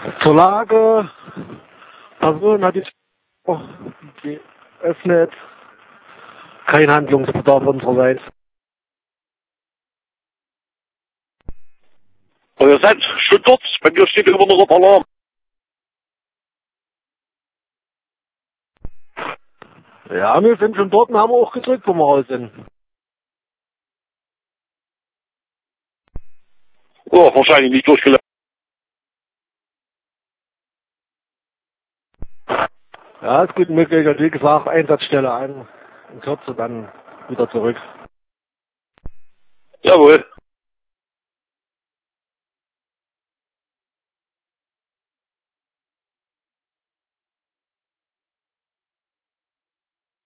Zur Lage. Person hat die geöffnet. Kein Handlungsbedarf unsererseits. Und ihr seid schon dort? Bei mir steht immer noch auf Alarm. Ja, wir sind schon dort und haben auch gedrückt, wo wir raus sind. Oh, wahrscheinlich nicht durchgelaufen. Ja, ist gut möglich. Wie gesagt, Einsatzstelle ein. In Kürze dann wieder zurück. Jawohl.